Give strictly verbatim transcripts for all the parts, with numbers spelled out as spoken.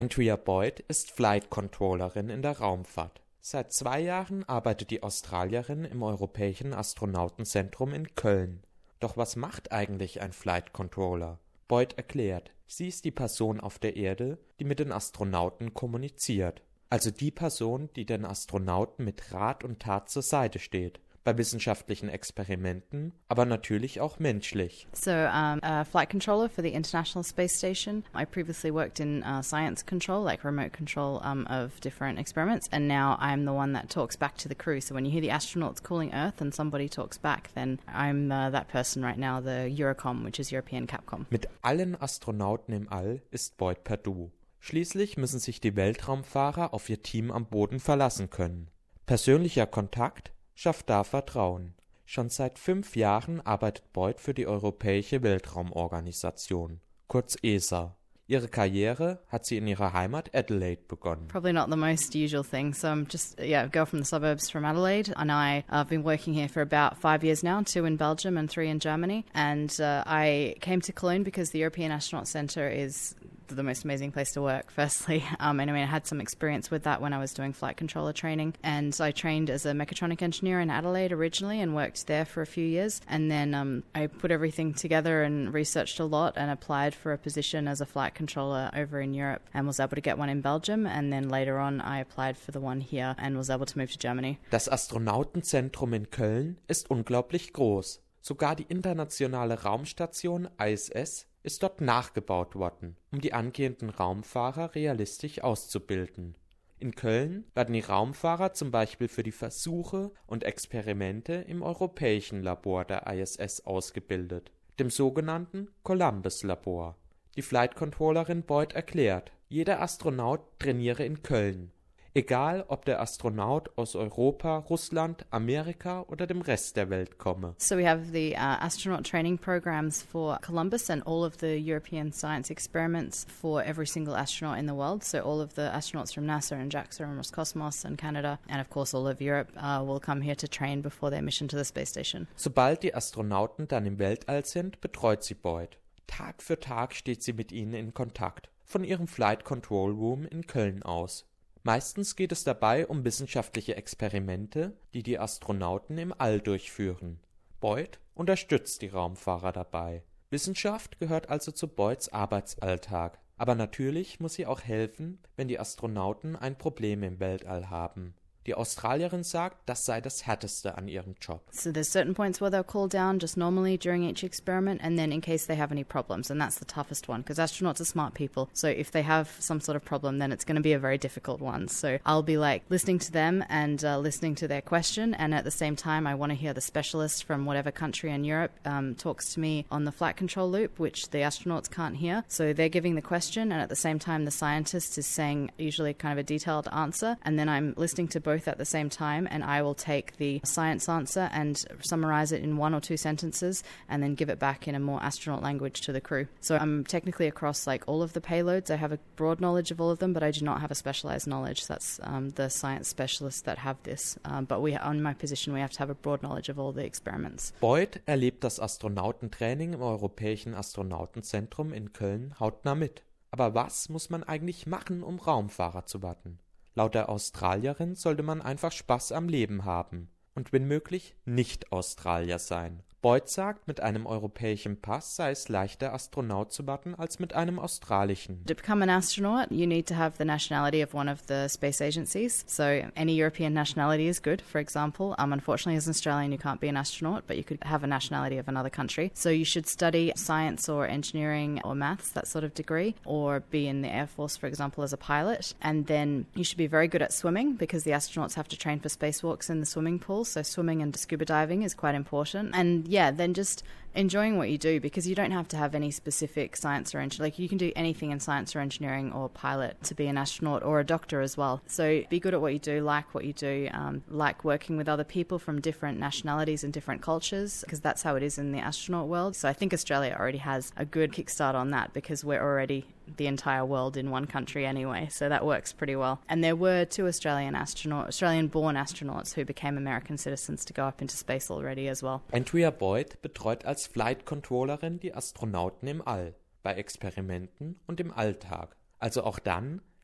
Andrea Boyd ist Flight Controllerin in der Raumfahrt. Seit zwei Jahren arbeitet die Australierin im Europäischen Astronautenzentrum in Köln. Doch was macht eigentlich ein Flight Controller? Boyd erklärt, sie ist die Person auf der Erde, die mit den Astronauten kommuniziert. Also die Person, die den Astronauten mit Rat und Tat zur Seite steht. Bei wissenschaftlichen Experimenten, aber natürlich auch menschlich. So, um, a flight controller for the International Space Station. I previously worked in uh, science control, like remote control um, of different experiments, and now I'm the one that talks back to the crew. So when you hear the astronauts calling Earth and somebody talks back, then I'm uh, that person right now, the Eurocom, which is European Capcom. Mit allen Astronauten im All ist Boyd per Du. Schließlich müssen sich die Weltraumfahrer auf ihr Team am Boden verlassen können. Persönlicher Kontakt schafft da Vertrauen. Schon seit fünf Jahren arbeitet Boyd für die Europäische Weltraumorganisation, kurz E S A. Ihre Karriere hat sie in ihrer Heimat Adelaide begonnen. Probably not the most usual thing. So I'm just, yeah, a girl from the suburbs from Adelaide. And I, I've been working here for about five years now, two in Belgium and three in Germany. And uh, I came to Cologne because the European Astronaut Centre is the most amazing place to work, firstly. Um, and I mean, I had some experience with that when I was doing flight controller training. And I trained as a mechatronic engineer in Adelaide originally and worked there for a few years. And then um, I put everything together and researched a lot and applied for a position as a flight controller over in Europe and was able to get one in Belgium. And then later on, I applied for the one here and was able to move to Germany. Das Astronautenzentrum in Köln ist unglaublich groß. Sogar die internationale Raumstation I S S ist dort nachgebaut worden, um die angehenden Raumfahrer realistisch auszubilden. In Köln werden die Raumfahrer zum Beispiel für die Versuche und Experimente im europäischen Labor der I S S ausgebildet, dem sogenannten Columbus-Labor. Die Flight Controllerin Boyd erklärt, jeder Astronaut trainiere in Köln. Egal, ob der Astronaut aus Europa, Russland, Amerika oder dem Rest der Welt komme. So we have the uh, astronaut training programs for Columbus and all of the European science experiments for every single astronaut in the world. So all of the astronauts from NASA and JAXA and Roscosmos and Canada and of course all of Europe uh, will come here to train before their mission to the space station. Sobald die Astronauten dann im Weltall sind, betreut sie Boyd. Tag für Tag steht sie mit ihnen in Kontakt, von ihrem Flight Control Room in Köln aus. Meistens geht es dabei um wissenschaftliche Experimente, die die Astronauten im All durchführen. Boyd unterstützt die Raumfahrer dabei. Wissenschaft gehört also zu Boyds Arbeitsalltag. Aber natürlich muss sie auch helfen, wenn die Astronauten ein Problem im Weltall haben. Die Australierin sagt, das sei das Härteste an ihrem Job. So there's certain points where they'll call down just normally during each experiment and then in case they have any problems. And that's the toughest one because astronauts are smart people. So if they have some sort of problem, then it's going to be a very difficult one. So I'll be like listening to them and uh, listening to their question. And at the same time, I want to hear the specialist from whatever country in Europe um, talks to me on the flight control loop, which the astronauts can't hear. So they're giving the question and at the same time, the scientist is saying usually kind of a detailed answer. And then I'm listening to both both at the same time, and I will take the science answer and summarize it in one or two sentences and then give it back in a more astronaut language to the crew. So I'm technically across like all of the payloads. I have a broad knowledge of all of them, but I do not have a specialized knowledge. That's um, the science specialists that have this. Um, but we, on my position, we have to have a broad knowledge of all the experiments. Boyd erlebt das Astronautentraining im Europäischen Astronautenzentrum in Köln hautnah mit. Aber was muss man eigentlich machen, um Raumfahrer zu werden? Laut der Australierin sollte man einfach Spaß am Leben haben und wenn möglich nicht Australier sein. Boyd sagt, mit einem europäischen Pass sei es leichter, Astronaut zu werden, als mit einem australischen. To become an astronaut, you need to have the nationality of one of the space agencies. So any European nationality is good, for example. Um, unfortunately, as an Australian, you can't be an astronaut, but you could have a nationality of another country. So you should study science or engineering or maths, that sort of degree, or be in the Air Force, for example, as a pilot. And then you should be very good at swimming because the astronauts have to train for spacewalks in the swimming pool. So swimming and scuba diving is quite important. And yeah, then just enjoying what you do because you don't have to have any specific science or engineering. Like you can do anything in science or engineering or pilot to be an astronaut or a doctor as well. So be good at what you do, like what you do, um, like working with other people from different nationalities and different cultures because that's how it is in the astronaut world. So I think Australia already has a good kickstart on that because we're already the entire world in one country anyway, so that works pretty well. And there were two Australian astronaut, Australian-born astronauts who became American citizens to go up into space already as well. Andrea Boyd betreut als Flight Controllerin die Astronauten im All, bei Experimenten und im Alltag. Also auch dann,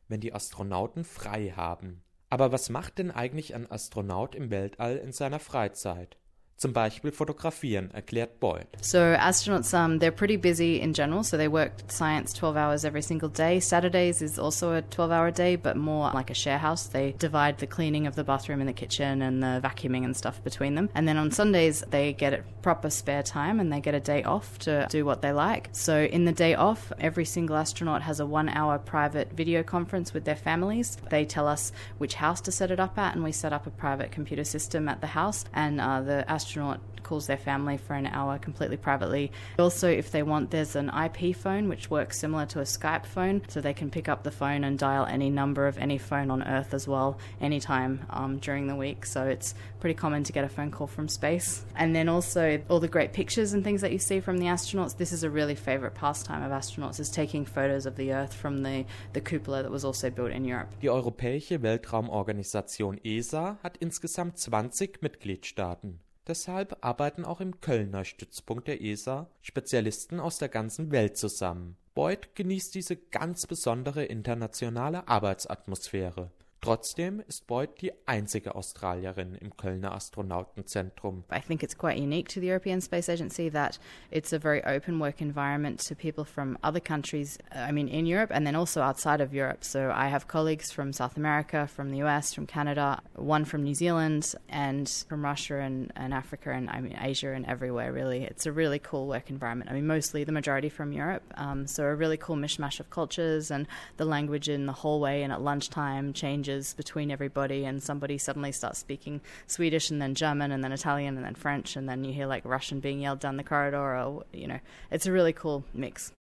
wenn die Astronauten frei haben. Aber was macht denn eigentlich ein Astronaut im Weltall in seiner Freizeit? Zum Beispiel fotografieren, erklärt Boyd. So astronauts, um, they're pretty busy in general, so they work science twelve hours every single day. Saturdays is also a twelve-hour day, but more like a share house. They divide the cleaning of the bathroom and the kitchen and the vacuuming and stuff between them. And then on Sundays, they get a proper spare time and they get a day off to do what they like. So in the day off, every single astronaut has a one-hour private video conference with their families. They tell us which house to set it up at, and we set up a private computer system at the house, and uh, the astronaut astronaut calls their family for an hour completely privately. Also, if they want, there's an I P phone which works similar to a Skype phone, so they can pick up the phone and dial any number of any phone on Earth as well anytime um, during the week. So it's pretty common to get a phone call from space. And then also all the great pictures and things that you see from the astronauts. This is a really favourite pastime of astronauts, is taking photos of the Earth from the, the cupola that was also built in Europe. Die Europäische Weltraumorganisation E S A hat insgesamt zwanzig Mitgliedstaaten. Deshalb arbeiten auch im Kölner Stützpunkt der E S A Spezialisten aus der ganzen Welt zusammen. Boyd genießt diese ganz besondere internationale Arbeitsatmosphäre. Trotzdem ist Boyd die einzige Australierin im Kölner Astronautenzentrum. I think it's quite unique to the European Space Agency that it's a very open work environment to people from other countries, I mean in Europe and then also outside of Europe. So I have colleagues from South America, from the U S, from Canada, one from New Zealand and from Russia and, and Africa and I mean Asia and everywhere really. It's a really cool work environment. I mean mostly the majority from Europe. Um, so a really cool mishmash of cultures, and the language in the hallway and at lunchtime changes between everybody, and somebody suddenly starts speaking Swedish and then German and then Italian and then French, and then you hear like Russian being yelled down the corridor, or you know, it's a really cool mix.